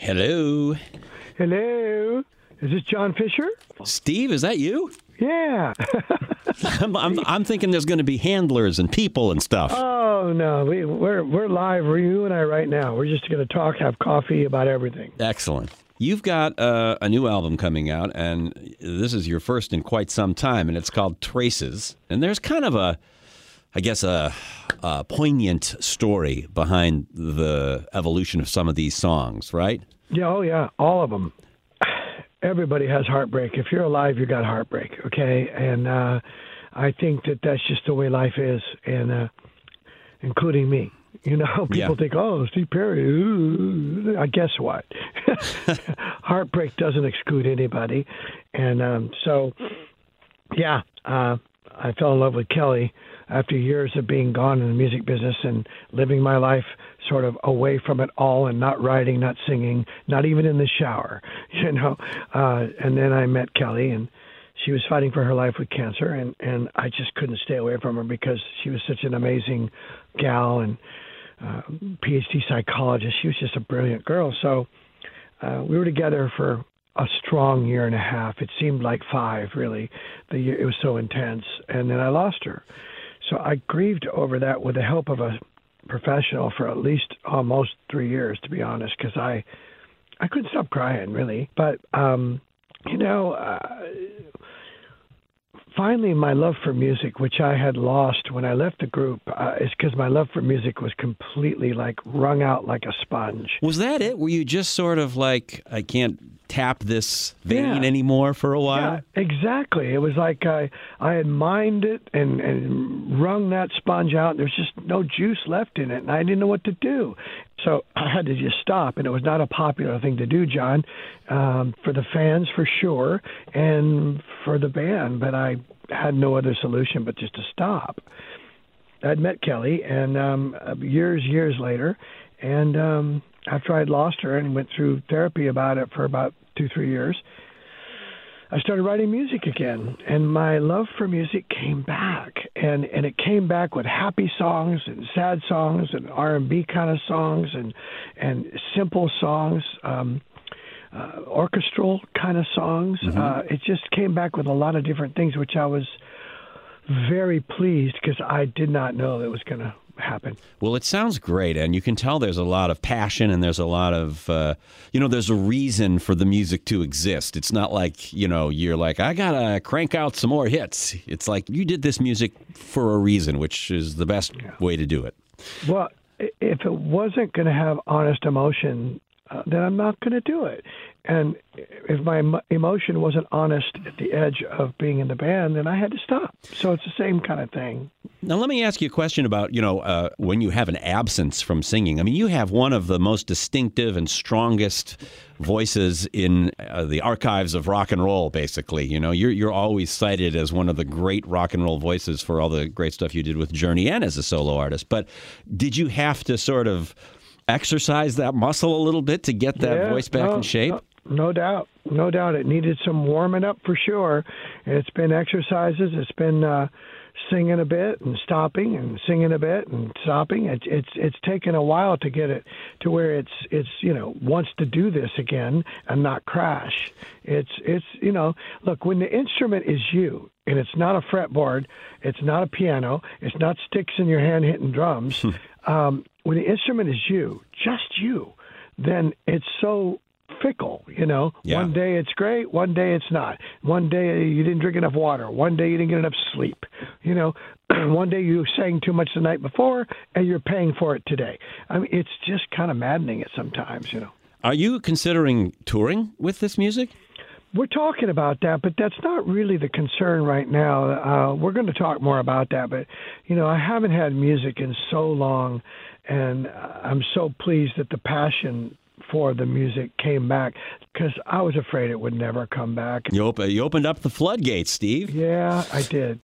Hello. Hello. Is this John Fisher? Steve, is that you? Yeah. I'm thinking there's going to be handlers and people and stuff. Oh, no. We're live, you and I, right now. We're just going to talk, have coffee about everything. Excellent. You've got a new album coming out, and this is your first in quite some time, and it's called Traces. And there's kind of a poignant story behind the evolution of some of these songs, right? Yeah, oh, yeah. All of them. Everybody has heartbreak. If you're alive, you got heartbreak, okay? And I think that that's just the way life is, and including me. You know, people think, oh, Steve Perry, ooh. I guess what? Heartbreak doesn't exclude anybody. And I fell in love with Kelly after years of being gone in the music business and living my life sort of away from it all and not writing, not singing, not even in the shower, you know. And then I met Kelly, and she was fighting for her life with cancer, and I just couldn't stay away from her because she was such an amazing gal and PhD psychologist. She was just a brilliant girl. So we were together for a strong year and a half. It seemed like 5, really. It was so intense. And then I lost her. So I grieved over that with the help of a professional for at least almost 3 years, to be honest, because I couldn't stop crying, really. But, finally, my love for music, which I had lost when I left the group, is because my love for music was completely, wrung out like a sponge. Was that it? Were you just sort of like, I can't tap this vein anymore for a while? Yeah, exactly. It was like I had mined it and wrung that sponge out. There's just no juice left in it, and I didn't know what to do. So I had to just stop, and it was not a popular thing to do, John, for the fans for sure, and for the band. But I had no other solution but just to stop. I'd met Kelly, and years later, and after I'd lost her and went through therapy about it for about 2-3 years, I started writing music again, and my love for music came back, and it came back with happy songs and sad songs and R&B kind of songs and simple songs, orchestral kind of songs. Mm-hmm. It just came back with a lot of different things, which I was very pleased because I did not know that was going to happen. Well, it sounds great, and you can tell there's a lot of passion, and there's a lot of, there's a reason for the music to exist. It's not like, you're like, I gotta crank out some more hits. It's like you did this music for a reason, which is the best way to do it. Well, if it wasn't going to have honest emotion, then I'm not going to do it. And if my emotion wasn't honest at the edge of being in the band, then I had to stop. So it's the same kind of thing. Now, let me ask you a question about, when you have an absence from singing. I mean, you have one of the most distinctive and strongest voices in the archives of rock and roll, basically. You're always cited as one of the great rock and roll voices for all the great stuff you did with Journey and as a solo artist. But did you have to sort of exercise that muscle a little bit to get that voice back in shape? No doubt. No doubt. It needed some warming up for sure. And it's been exercises. It's been singing a bit and stopping and singing a bit and stopping. It's taken a while to get it to where it's wants to do this again and not crash. It's look, when the instrument is you and it's not a fretboard, it's not a piano, it's not sticks in your hand hitting drums. When the instrument is you, just you, then it's so fickle, Yeah. One day it's great, one day it's not. One day you didn't drink enough water, one day you didn't get enough sleep. One day you sang too much the night before and you're paying for it today. I mean, it's just kind of maddening at sometimes, Are you considering touring with this music? We're talking about that, but that's not really the concern right now. We're going to talk more about that, but, I haven't had music in so long, and I'm so pleased that the passion for the music came back because I was afraid it would never come back. You opened up the floodgates, Steve. Yeah, I did.